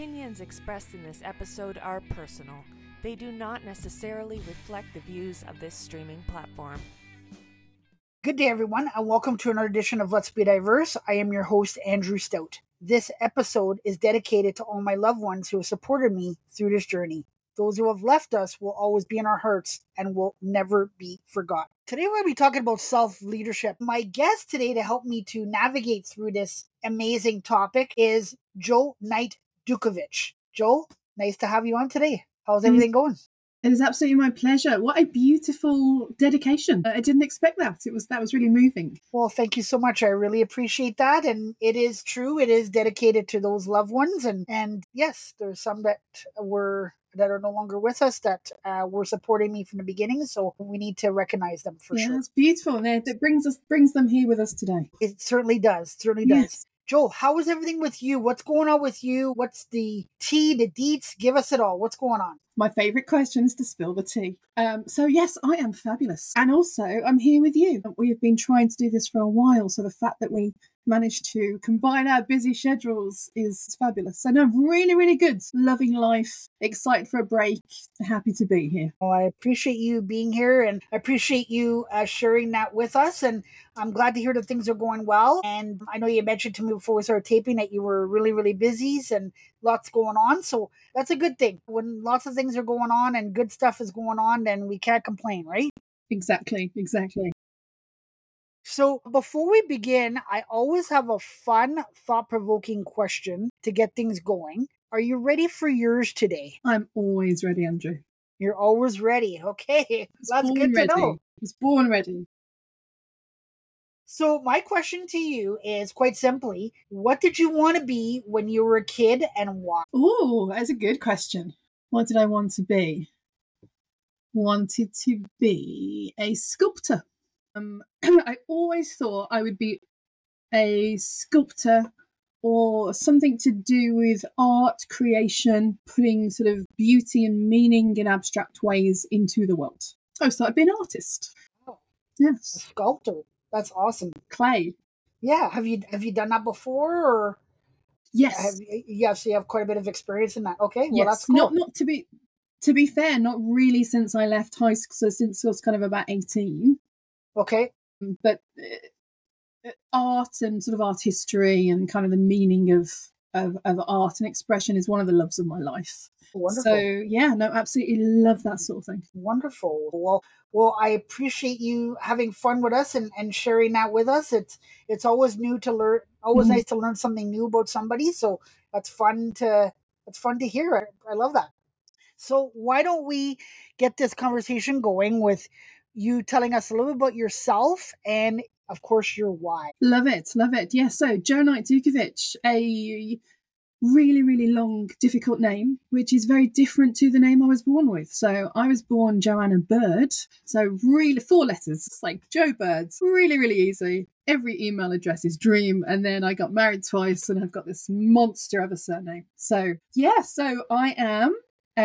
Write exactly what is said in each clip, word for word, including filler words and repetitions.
opinions expressed in this episode are personal. They do not necessarily reflect the views of this streaming platform. Good day, everyone, and welcome to another edition of Let's Be Diverse. I am your host, Andrew Stout. This episode is dedicated to all my loved ones who have supported me through this journey. Those who have left us will always be in our hearts and will never be forgotten. Today we're going to be talking about self-leadership. My guest today to help me to navigate through this amazing topic is Joe Knight Dukovic. Joe, nice to have you on today. How's everything going? It is absolutely my pleasure. What a beautiful dedication. I didn't expect that. It was that was really moving. Well, thank you so much. I really appreciate that. And it is true. It is dedicated to those loved ones. And, and yes, there's some that were that are no longer with us that uh, were supporting me from the beginning. So we need to recognize them for yeah, sure. It's beautiful. And it brings us brings them here with us today. It certainly does. Certainly Yes. does. Joel, how is everything with you? What's going on with you? What's the tea, the deets? Give us it all. What's going on? My favourite question is to spill the tea. Um, so yes, I am fabulous. And also I'm here with you. We have been trying to do this for a while. So the fact that we managed to combine our busy schedules is fabulous. So no, really, really good. Loving life, excited for a break, happy to be here. Well, I appreciate you being here and I appreciate you uh, sharing that with us. And I'm glad to hear that things are going well. And I know you mentioned to me before we started taping that you were really, really busy and lots going on. So that's a good thing. When lots of things are going on and good stuff is going on, then we can't complain, right? Exactly, exactly. So before we begin, I always have a fun, thought-provoking question to get things going. Are you ready for yours today? I'm always ready, Andrew. You're always ready. Okay, that's Born good to ready. know. I was born ready. So my question to you is quite simply, what did you want to be when you were a kid and why? Oh, that's a good question. What did I want to be? Wanted to be a sculptor. Um, I always thought I would be a sculptor or something to do with art creation, putting sort of beauty and meaning in abstract ways into the world. I started being an artist. Oh, a Yes. sculptor. That's awesome. Clay. Yeah. Have you have you done that before, or Yes. have you? Yes, you have quite a bit of experience in that. Okay, well yes. that's cool. Not not to be to be fair, not really since I left high school. So since I was kind of about eighteen. Okay. But uh, art and sort of art history and kind of the meaning of, of of art and expression is one of the loves of my life. Wonderful. So yeah, no, absolutely love that sort of thing. Wonderful. Well, well, I appreciate you having fun with us and, and sharing that with us. It's it's always new to learn. Always Mhm. nice to learn something new about somebody. So that's fun to that's fun to hear. I, I love that. So why don't we get this conversation going with you telling us a little bit about yourself and, of course, your why. Love it, love it. Yeah, so Joe Knight Dukovic, a really, really long, difficult name, which is very different to the name I was born with. So I was born Joanna Bird, so really four letters. It's like Joe Bird, really, really easy. Every email address is dream. And then I got married twice and I've got this monster of a surname. So yeah, so I am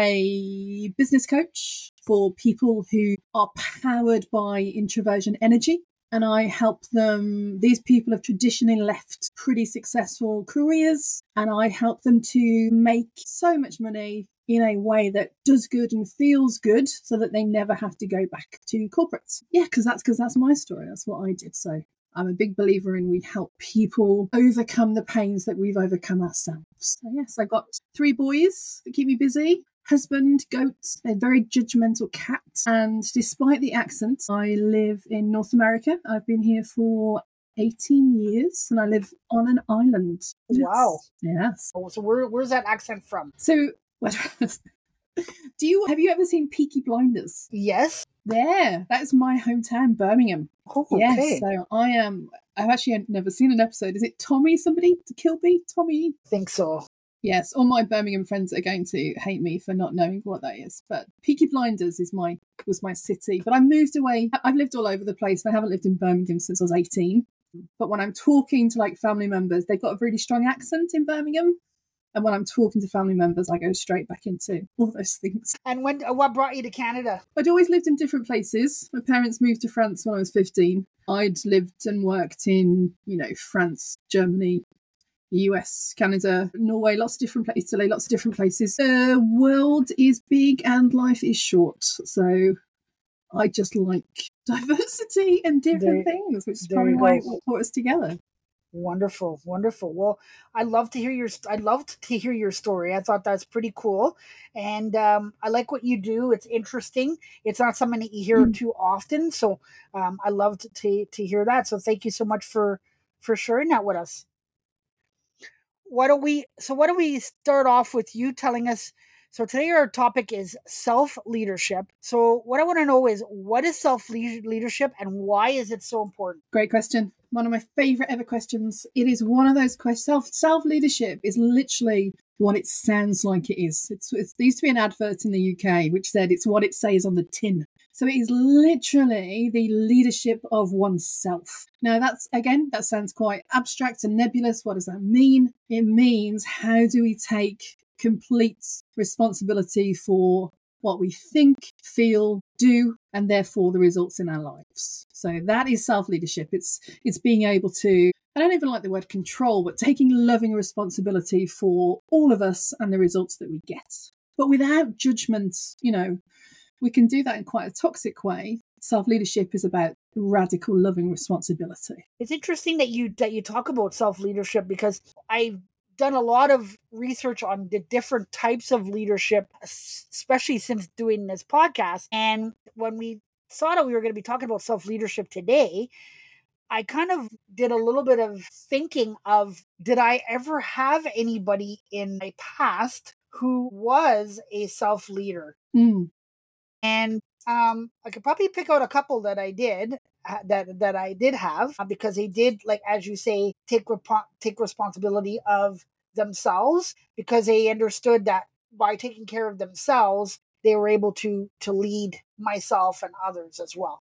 a business coach for people who are powered by introversion energy. And I help them, these people have traditionally left pretty successful careers, and I help them to make so much money in a way that does good and feels good so that they never have to go back to corporates. Yeah, because that's because that's my story. That's what I did. So I'm a big believer in we help people overcome the pains that we've overcome ourselves. So yes, I've got three boys that keep me busy. Husband, goats, a very judgmental cat. And despite the accent, I live in North America. I've been here for eighteen years and I live on an island. Yes. Wow. Yes. Oh, so where, where's that accent from? So, what, do you have you ever seen Peaky Blinders? Yes. There, that's my hometown, Birmingham. Oh, okay. Yes, so I am. I've actually never seen an episode. Is it Tommy? Somebody to Kilby? Tommy? I think so. Yes, all my Birmingham friends are going to hate me for not knowing what that is. But Peaky Blinders is my was my city. But I moved away. I've lived all over the place. I haven't lived in Birmingham since I was eighteen. But when I'm talking to like family members, they've got a really strong accent in Birmingham. And when I'm talking to family members, I go straight back into all those things. And when what brought you to Canada? I'd always lived in different places. My parents moved to France when I was fifteen. I'd lived and worked in, you know, France, Germany, U S, Canada, Norway, lots of different places, Italy, lots of different places. The world is big and life is short. So I just like diversity and different There, things, which is there probably you why go. what brought us together. Wonderful, wonderful. Well, I love to hear your. I loved to hear your story. I thought that's pretty cool, and um, I like what you do. It's interesting. It's not something that you hear Mm. too often, so um, I loved to to hear that. So thank you so much for for sharing that with us. Why don't we? So why don't we start off with you telling us? So today our topic is self leadership. So what I want to know is what is self leadership and why is it so important? Great question. One of my favorite ever questions. It is one of those questions. Self self leadership is literally what it sounds like it is. It's, it's there used to be an advert in the U K which said it's what it says on the tin. So it is literally the leadership of oneself. Now that's, again, that sounds quite abstract and nebulous. What does that mean? It means how do we take complete responsibility for what we think, feel, do, and therefore the results in our lives. So that is self-leadership. It's it's being able to, I don't even like the word control, but taking loving responsibility for all of us and the results that we get. But without judgment, you know, we can do that in quite a toxic way. Self-leadership is about radical loving responsibility. It's interesting that you that you talk about self-leadership because I've done a lot of research on the different types of leadership, especially since doing this podcast. And when we saw that we were going to be talking about self-leadership today, I kind of did a little bit of thinking of, did I ever have anybody in my past who was a self-leader? Mm. And um, I could probably pick out a couple that I did uh, that that I did have uh, because they did, like as you say, take rep- take responsibility of themselves because they understood that by taking care of themselves, they were able to to lead myself and others as well.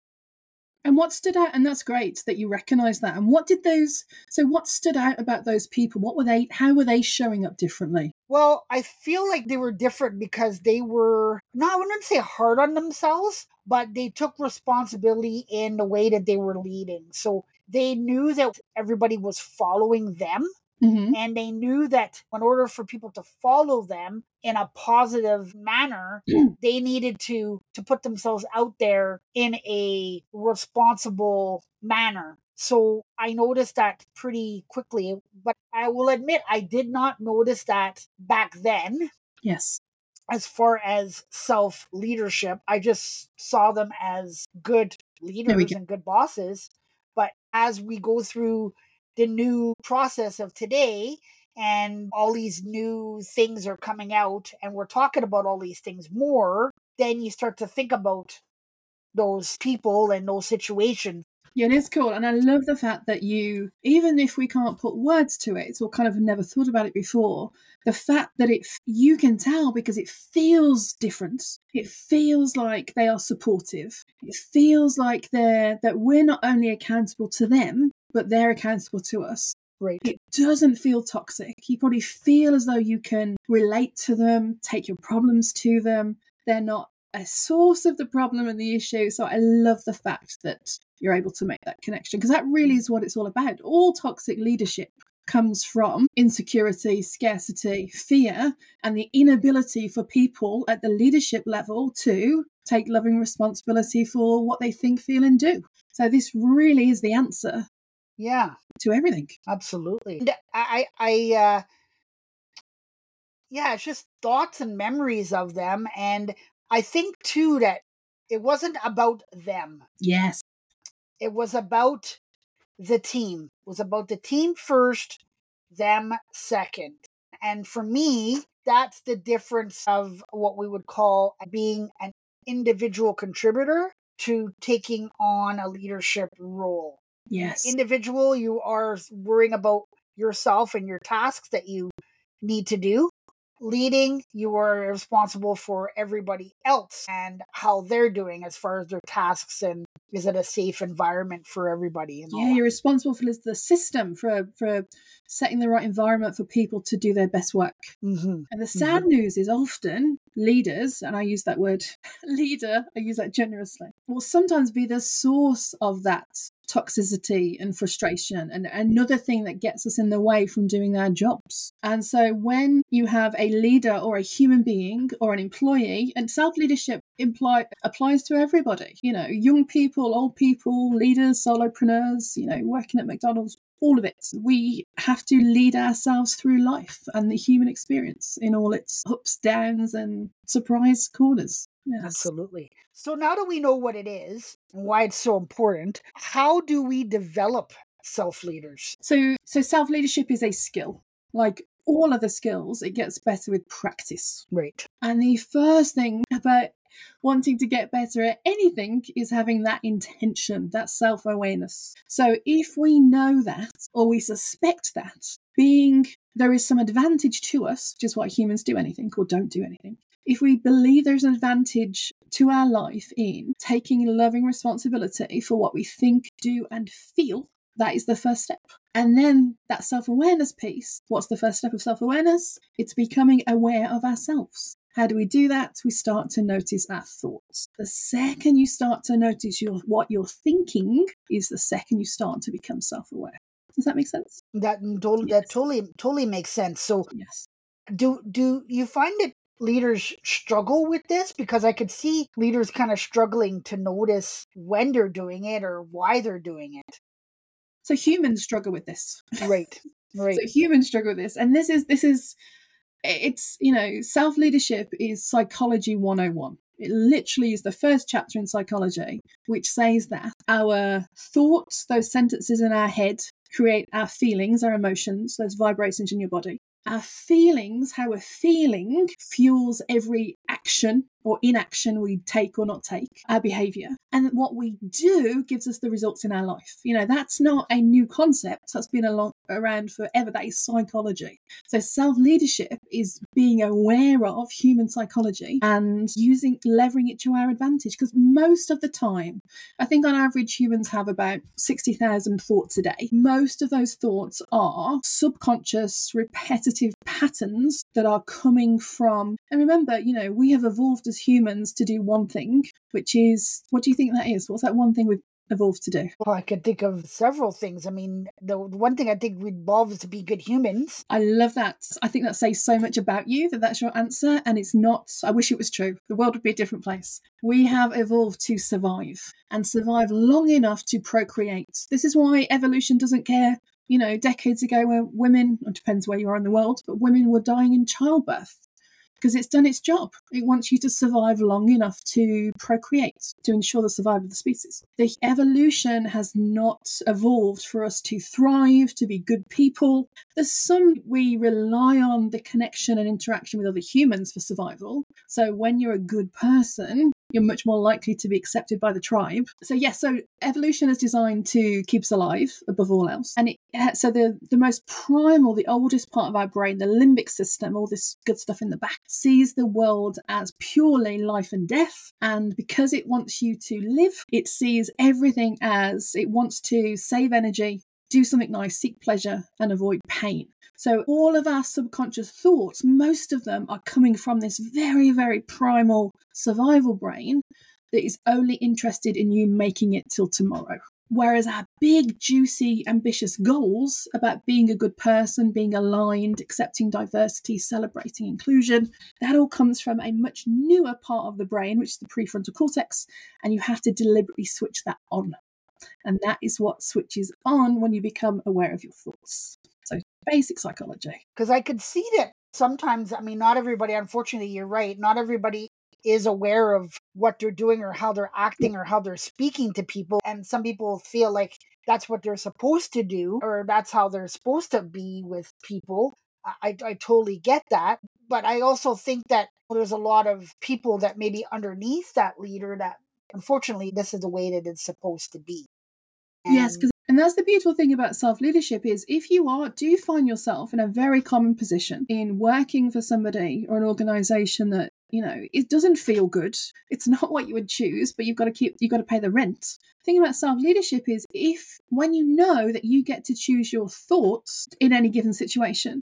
And what stood out, and that's great that you recognise that. And what did those, so what stood out about those people? What were they, how were they showing up differently? Well, I feel like they were different because they were, no, I wouldn't say hard on themselves, but they took responsibility in the way that they were leading. So they knew that everybody was following them. Mm-hmm. And they knew that in order for people to follow them in a positive manner, they needed to, to put themselves out there in a responsible manner. So I noticed that pretty quickly, but I will admit I did not notice that back then. Yes. As far as self leadership, I just saw them as good leaders and good bosses. But as we go through the new process of today and all these new things are coming out and we're talking about all these things more, then you start to think about those people and those situations. Yeah, it is cool. And I love the fact that you, even if we can't put words to it, or kind of never thought about it before, the fact that it you can tell because it feels different. It feels like they are supportive. It feels like they're that we're not only accountable to them, but they're accountable to us. Right. It doesn't feel toxic. You probably feel as though you can relate to them, take your problems to them. They're not a source of the problem and the issue. So I love the fact that you're able to make that connection because that really is what it's all about. All toxic leadership comes from insecurity, scarcity, fear, and the inability for people at the leadership level to take loving responsibility for what they think, feel, and do. So this really is the answer. Yeah, to everything. Absolutely. And I, I, uh, yeah, it's just thoughts and memories of them. And I think too that it wasn't about them. Yes. It was about the team. It was about the team first, them second. And for me, that's the difference of what we would call being an individual contributor to taking on a leadership role. Yes. Individual, you are worrying about yourself and your tasks that you need to do. Leading, you are responsible for everybody else and how they're doing as far as their tasks and is it a safe environment for everybody? And yeah, you're responsible for the system, for for setting the right environment for people to do their best work. Mm-hmm. And the sad mm-hmm. news is often leaders, and I use that word leader, I use that generously, will sometimes be the source of that toxicity and frustration, and another thing that gets us in the way from doing our jobs. And so when you have a leader or a human being or an employee, and self-leadership imply, applies to everybody, you know, young people, old people, leaders, solopreneurs, you know, working at McDonald's, all of it. We have to lead ourselves through life and the human experience in all its ups, downs, and surprise corners. Yes. Absolutely. So now that we know what it is and why it's so important, how do we develop self-leaders? So, so self-leadership is a skill. Like all other skills, it gets better with practice. Right. And the first thing about wanting to get better at anything is having that intention, that self-awareness. So if we know that, or we suspect that, being there is some advantage to us, which is why humans do anything or don't do anything. If we believe there's an advantage to our life in taking loving responsibility for what we think, do, and feel, that is the first step. And then that self-awareness piece, what's the first step of self-awareness? It's becoming aware of ourselves. How do we do that? We start to notice our thoughts. The second you start to notice your, what you're thinking is the second you start to become self-aware. Does that make sense? That totally, Yes. that totally, totally makes sense. So Yes. do do you find that leaders struggle with this? Because I could see leaders kind of struggling to notice when they're doing it or why they're doing it. So humans struggle with this. Right. Right. So humans struggle with this. And this is, this is, it's, you know, self-leadership is psychology one oh one. It literally is the first chapter in psychology, which says that our thoughts, those sentences in our head, create our feelings, our emotions, those vibrations in your body. Our feelings, how we're feeling, fuels every action or inaction we take or not take, our behavior. And what we do gives us the results in our life. You know, that's not a new concept. That's been along, around forever. That is psychology. So self-leadership is being aware of human psychology and using, leveraging it to our advantage. Because most of the time, I think on average, humans have about sixty thousand thoughts a day. Most of those thoughts are subconscious, repetitive patterns that are coming from, and remember, you know, we have evolved as humans to do one thing, which is, what do you think that is? What's that one thing we've evolved to do? Well, I could think of several things. I mean, the one thing I think we evolved is to be good humans. I love that. I think that says so much about you, that that's your answer, and it's not, I wish it was true. The world would be a different place. We have evolved to survive, and survive long enough to procreate. This is why evolution doesn't care. You know, decades ago where women, it depends where you are in the world, but women were dying in childbirth. Because it's done its job. It wants you to survive long enough to procreate, to ensure the survival of the species. The evolution has not evolved for us to thrive, to be good people. There's some, we rely on the connection and interaction with other humans for survival. So when you're a good person, you're much more likely to be accepted by the tribe. So yes, so evolution is designed to keep us alive above all else. And it, so the, the most primal, the oldest part of our brain, the limbic system, all this good stuff in the back, sees the world as purely life and death. And because it wants you to live, it sees everything as, it wants to save energy, do something nice, seek pleasure, and avoid pain. So all of our subconscious thoughts, most of them are coming from this very, very primal survival brain that is only interested in you making it till tomorrow. Whereas our big, juicy, ambitious goals about being a good person, being aligned, accepting diversity, celebrating inclusion, that all comes from a much newer part of the brain, which is the prefrontal cortex, and you have to deliberately switch that on. And that is what switches on when you become aware of your thoughts. So basic psychology. Because I could see that sometimes, I mean, not everybody, unfortunately, you're right, not everybody is aware of what they're doing or how they're acting or how they're speaking to people. And some people feel like that's what they're supposed to do or that's how they're supposed to be with people. I, I totally get that. But I also think that there's a lot of people that maybe underneath that leader that, unfortunately, this is the way that it's supposed to be. And Yes, because and that's the beautiful thing about self-leadership is if you are, do you find yourself in a very common position in working for somebody or an organization that, you know, it doesn't feel good. It's not what you would choose, but you've got to keep, you've got to pay the rent. The thing about self-leadership is if, when you know that you get to choose your thoughts in any given situation,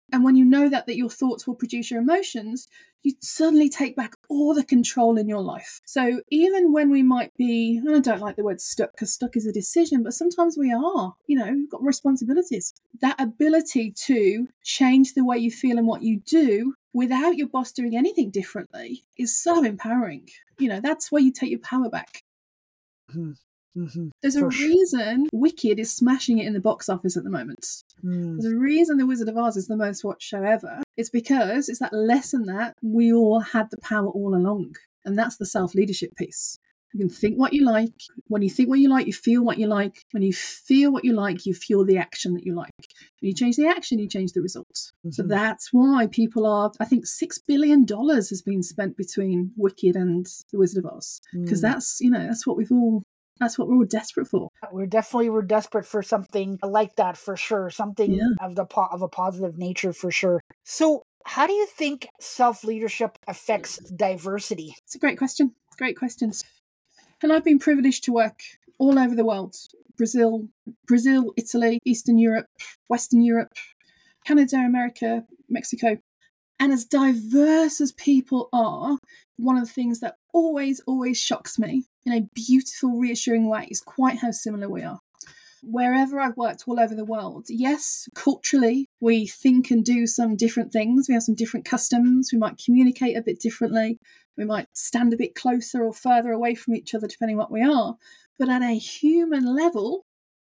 And when you know that, that your thoughts will produce your emotions, you suddenly take back all the control in your life. So even when we might be, and I don't like the word stuck because stuck is a decision, but sometimes we are, you know, we've got responsibilities. That ability to change the way you feel and what you do without your boss doing anything differently is so empowering. You know, that's where you take your power back. Mm-hmm. Mm-hmm. There's For a sure. reason Wicked is smashing it in the box office at the moment. Mm. There's a reason The Wizard of Oz is the most watched show ever. It's because it's that lesson that we all had the power all along. And that's the self-leadership piece. You can think what you like. When you think what you like, you feel what you like. When you feel what you like, you fuel the action that you like. When you change the action, you change the results. Mm-hmm. So that's why people are, I think six billion dollars has been spent between Wicked and The Wizard of Oz. Because mm. that's, you know, that's what we've all That's what we're all desperate for. We're definitely we're desperate for something like that for sure. Something yeah. of the po- of a positive nature for sure. So, how do you think self-leadership affects diversity? It's a great question. Great question. And I've been privileged to work all over the world: Brazil, Brazil, Italy, Eastern Europe, Western Europe, Canada, America, Mexico. And as diverse as people are, one of the things that always, always shocks me in a beautiful, reassuring way is quite how similar we are. Wherever I've worked all over the world, yes, culturally, we think and do some different things. We have some different customs. We might communicate a bit differently. We might stand a bit closer or further away from each other, depending on what we are. But at a human level,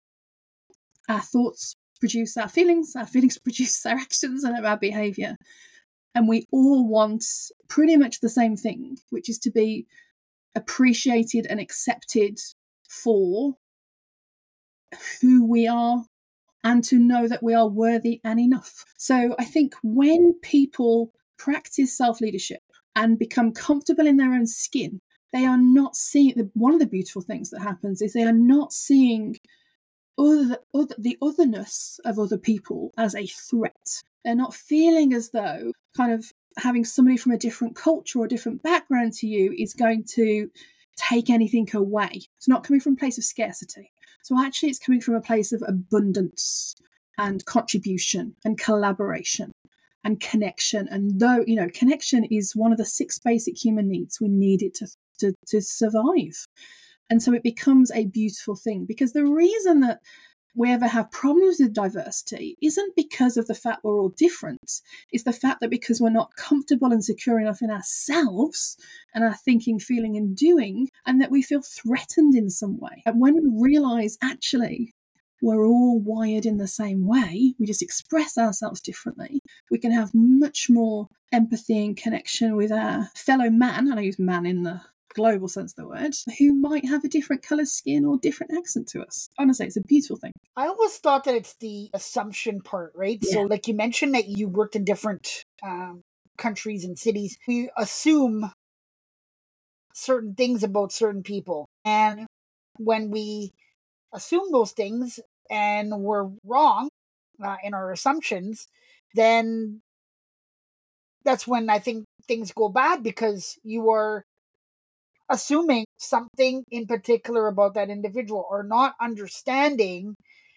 our thoughts produce our feelings, our feelings produce our actions and our behaviour. And we all want pretty much the same thing, which is to be appreciated and accepted for who we are and to know that we are worthy and enough. So I think when people practice self-leadership and become comfortable in their own skin, they are not seeing, one of the beautiful things that happens is they are not seeing other, other, the otherness of other people as a threat. They're not feeling as though kind of having somebody from a different culture or a different background to you is going to take anything away. It's not coming from a place of scarcity. So actually it's coming from a place of abundance and contribution and collaboration and connection. And though, you know, connection is one of the six basic human needs, we need it to, to, to survive. And so it becomes a beautiful thing, because the reason that we ever have problems with diversity isn't because of the fact we're all different. It's the fact that because we're not comfortable and secure enough in ourselves and our thinking, feeling and doing, and that we feel threatened in some way. And when we realise actually we're all wired in the same way, we just express ourselves differently, we can have much more empathy and connection with our fellow man, and I use man in the global sense of the word, who might have a different colour skin or different accent to us. Honestly, it's a beautiful thing. I always thought that it's the assumption part, right? Yeah. So like you mentioned that you worked in different um, countries and cities. We assume certain things about certain people. And when we assume those things and we're wrong uh, in our assumptions, then that's when I think things go bad, because you are assuming something in particular about that individual or not understanding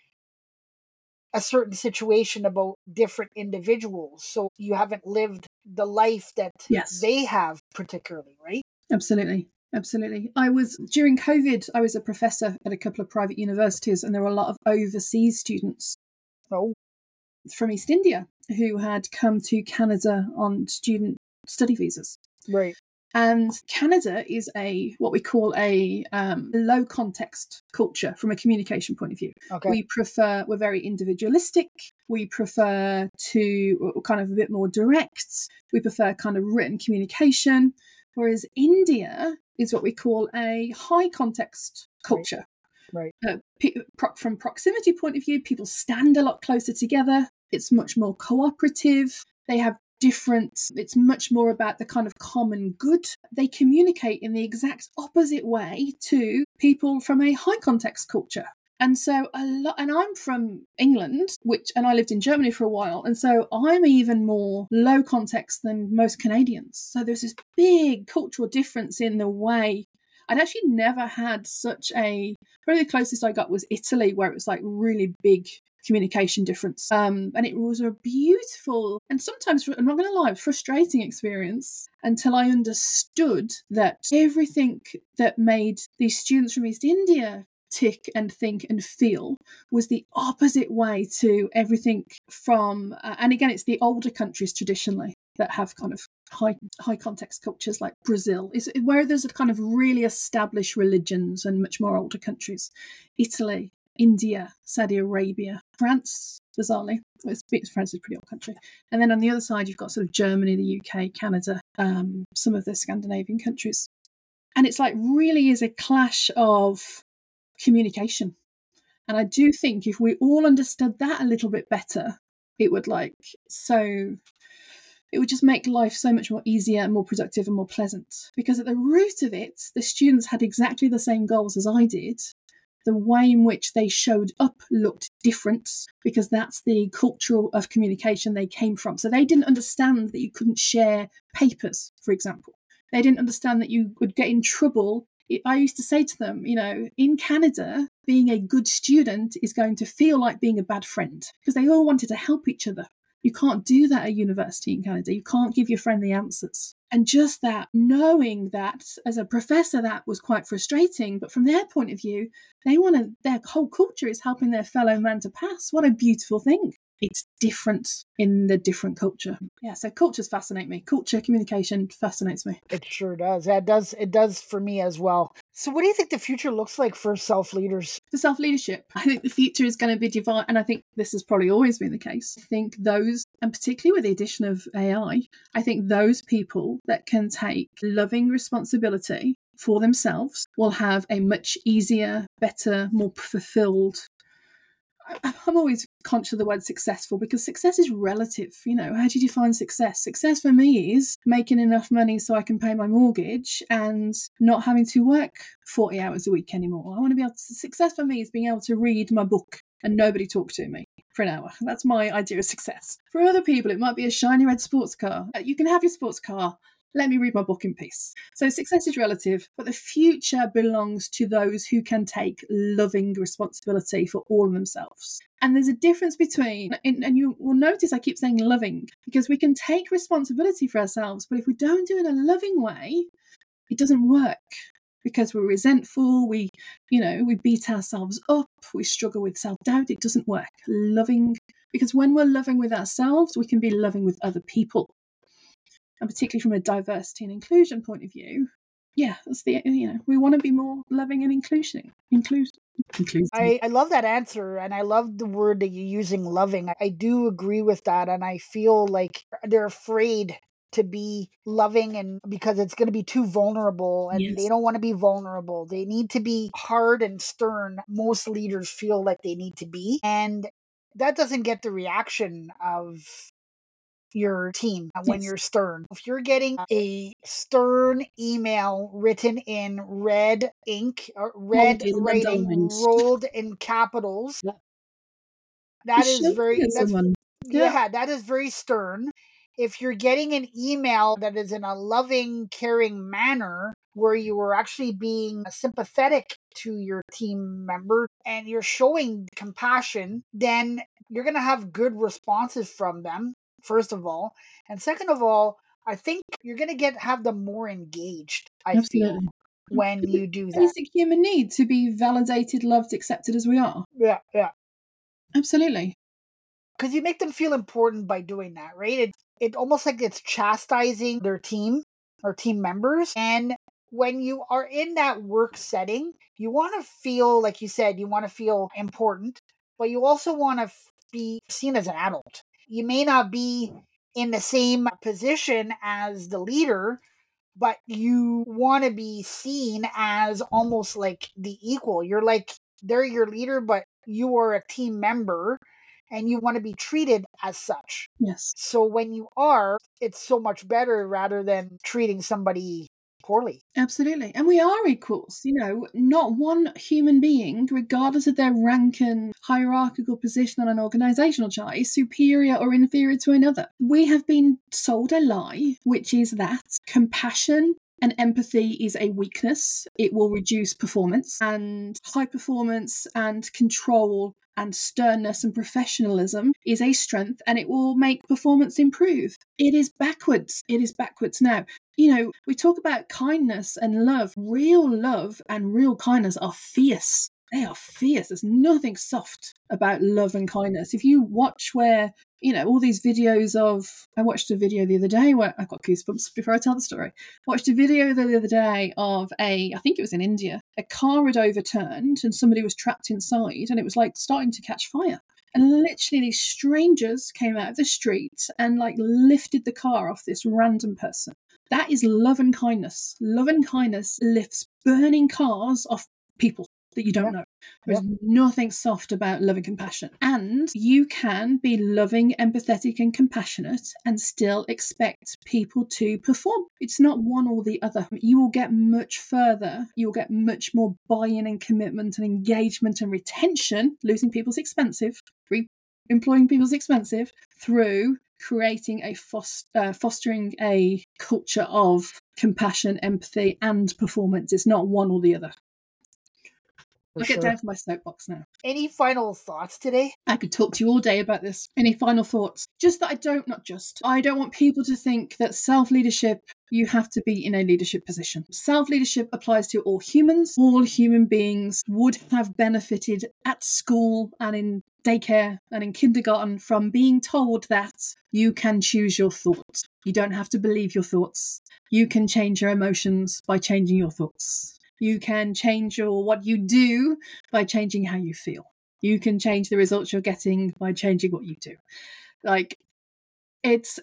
a certain situation about different individuals. So you haven't lived the life that yes. they have particularly, right? Absolutely. Absolutely. I was, during COVID, I was a professor at a couple of private universities, and there were a lot of overseas students oh. from East India who had come to Canada on student study visas. Right. And Canada is a what we call a um, low context culture from a communication point of view. Okay. We prefer, we're very individualistic. We prefer to kind of a bit more direct. We prefer kind of written communication. Whereas India is what we call a high context culture. Right. right. Uh, p- pro- from proximity point of view, people stand a lot closer together. It's much more cooperative. They have different, it's much more about the kind of common good. They communicate in the exact opposite way to people from a high context culture. And so a lot, and I'm from England, which, and I lived in Germany for a while. And so I'm even more low context than most Canadians. So there's this big cultural difference in the way. I'd actually never had such a, probably the closest I got was Italy, where it was like really big communication difference. Um, and it was a beautiful and sometimes, I'm not going to lie, frustrating experience until I understood that everything that made these students from East India tick and think and feel was the opposite way to everything from, uh, and again, it's the older countries traditionally that have kind of high high context cultures like Brazil, is where there's a kind of really established religions and much more older countries. Italy, India, Saudi Arabia, France, bizarrely. It's, France is a pretty old country. And then on the other side, you've got sort of Germany, the U K, Canada, um, some of the Scandinavian countries. And it's like really is a clash of communication. And I do think if we all understood that a little bit better, it would like so it would just make life so much more easier and more productive and more pleasant. Because at the root of it, the students had exactly the same goals as I did. The way in which they showed up looked different because that's the culture of communication they came from. So they didn't understand that you couldn't share papers, for example. They didn't understand that you would get in trouble. I used to say to them, you know, in Canada, being a good student is going to feel like being a bad friend because they all wanted to help each other. You can't do that at university in Canada. You can't give your friend the answers. And just that, knowing that as a professor, that was quite frustrating. But from their point of view, they want to, their whole culture is helping their fellow man to pass. What a beautiful thing. It's different in the different culture. Yeah, so cultures fascinate me. Culture, communication fascinates me. It sure does. That does. It does for me as well. So what do you think the future looks like for self-leaders? For self-leadership, I think the future is going to be divine, and I think this has probably always been the case. I think those, and particularly with the addition of A I, I think those people that can take loving responsibility for themselves will have a much easier, better, more fulfilled. I'm always conscious of the word successful because success is relative. You know, how do you define success? Success for me is making enough money so I can pay my mortgage and not having to work forty hours a week anymore. I want to be able to, success for me is being able to read my book and nobody talk to me for an hour. That's my idea of success. For other people, it might be a shiny red sports car. You can have your sports car. Let me read my book in peace. So success is relative, but the future belongs to those who can take loving responsibility for all of themselves. And there's a difference between, and you will notice I keep saying loving, because we can take responsibility for ourselves, but if we don't do it in a loving way, it doesn't work. Because we're resentful, we, you know, we beat ourselves up, we struggle with self-doubt, it doesn't work. Loving, because when we're loving with ourselves, we can be loving with other people. And particularly from a diversity and inclusion point of view, yeah, that's the, you know, we want to be more loving and inclusion. Inclusive. I, I love that answer, and I love the word that you're using, loving. I do agree with that, and I feel like they're afraid to be loving, and because it's going to be too vulnerable, and yes. They don't want to be vulnerable. They need to be hard and stern. Most leaders feel like they need to be, and that doesn't get the reaction of your team when yes. you're stern. If you're getting a stern email written in red ink, or red rolled writing rolled in capitals, yeah. that is very that's, yeah. yeah, that is very stern. If you're getting an email that is in a loving, caring manner where you are actually being sympathetic to your team member and you're showing compassion, then you're going to have good responses from them. First of all, and second of all, I think you're going to get have them more engaged, I Absolutely. feel, when you do that. Basic human need to be validated, loved, accepted as we are. Yeah, yeah. Absolutely. Because you make them feel important by doing that, right? It, it almost like it's chastising their team or team members. And when you are in that work setting, you want to feel, like you said, you want to feel important, but you also want to be seen as an adult. You may not be in the same position as the leader, but you want to be seen as almost like the equal. You're like, they're your leader, but you are a team member and you want to be treated as such. Yes. So when you are, it's so much better rather than treating somebody poorly. Absolutely. And we are equals, you know, not one human being, regardless of their rank and hierarchical position on an organisational chart, is superior or inferior to another. We have been sold a lie, which is that compassion and empathy is a weakness. It will reduce performance, and high performance and control and sternness and professionalism is a strength, and it will make performance improve. It is backwards. It is backwards now. You know, we talk about kindness and love. Real love and real kindness are fierce. They are fierce. There's nothing soft about love and kindness. If you watch where, you know, all these videos of, I watched a video the other day where I got goosebumps before I tell the story. Watched a video the other day of a, I think it was in India, a car had overturned and somebody was trapped inside and it was like starting to catch fire. And literally these strangers came out of the street and like lifted the car off this random person. That is love and kindness. Love and kindness lifts burning cars off people that you don't Yeah. know. There's Yeah. nothing soft about love and compassion. And you can be loving, empathetic and compassionate and still expect people to perform. It's not one or the other. You will get much further. You will get much more buy-in and commitment and engagement and retention. Losing people's expensive. Re-employing people's expensive through creating a foster, uh, fostering a culture of compassion, empathy and performance. It's not one or the other. For I'll get sure. down from my soapbox now. Any final thoughts today? I could talk to you all day about this. Any final thoughts? Just that I don't, not just, I don't want people to think that self-leadership, you have to be in a leadership position. Self-leadership applies to all humans. All human beings would have benefited at school and in daycare and in kindergarten from being told that you can choose your thoughts. You don't have to believe your thoughts. You can change your emotions by changing your thoughts. You can change your what you do by changing how you feel. You can change the results you're getting by changing what you do. Like, it's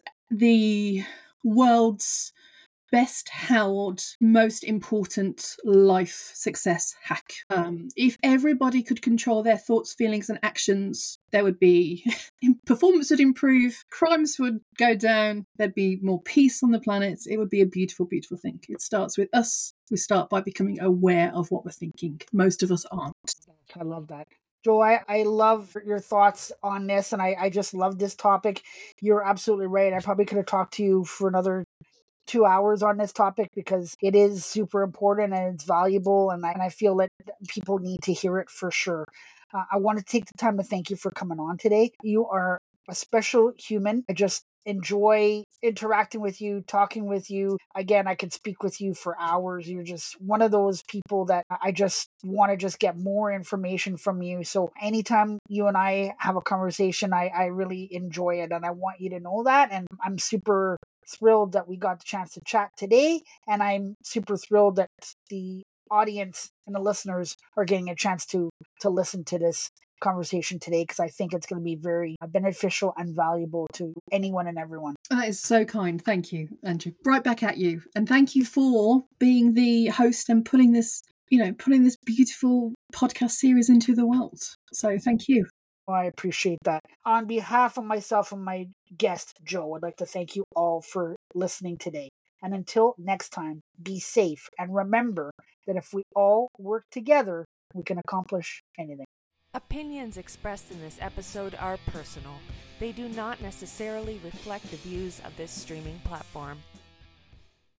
the world's best held, most important life success hack. Um, if everybody could control their thoughts, feelings, and actions, there would be performance would improve, crimes would go down, there'd be more peace on the planet. It would be a beautiful, beautiful thing. It starts with us. We start by becoming aware of what we're thinking. Most of us aren't. I love that. Joe, I, I love your thoughts on this, and I, I just love this topic. You're absolutely right. I probably could have talked to you for another two hours on this topic because it is super important and it's valuable, and I, and I feel that people need to hear it for sure. Uh, I want to take the time to thank you for coming on today. You are a special human. I just enjoy interacting with you, talking with you. Again, I could speak with you for hours. You're just one of those people that I just want to just get more information from you. So anytime you and I have a conversation, I, I really enjoy it, and I want you to know that. And I'm super thrilled that we got the chance to chat today, and I'm super thrilled that the audience and the listeners are getting a chance to to listen to this conversation today, because I think it's going to be very beneficial and valuable to anyone and everyone. That is so kind. Thank you, Andrew. Right back at you. And thank you for being the host and putting this, you know, putting this beautiful podcast series into the world. So thank you. Well, I appreciate that. On behalf of myself and my guest, Joe, I'd like to thank you all for listening today. And until next time, be safe. And remember that if we all work together, we can accomplish anything. Opinions expressed in this episode are personal. They do not necessarily reflect the views of this streaming platform.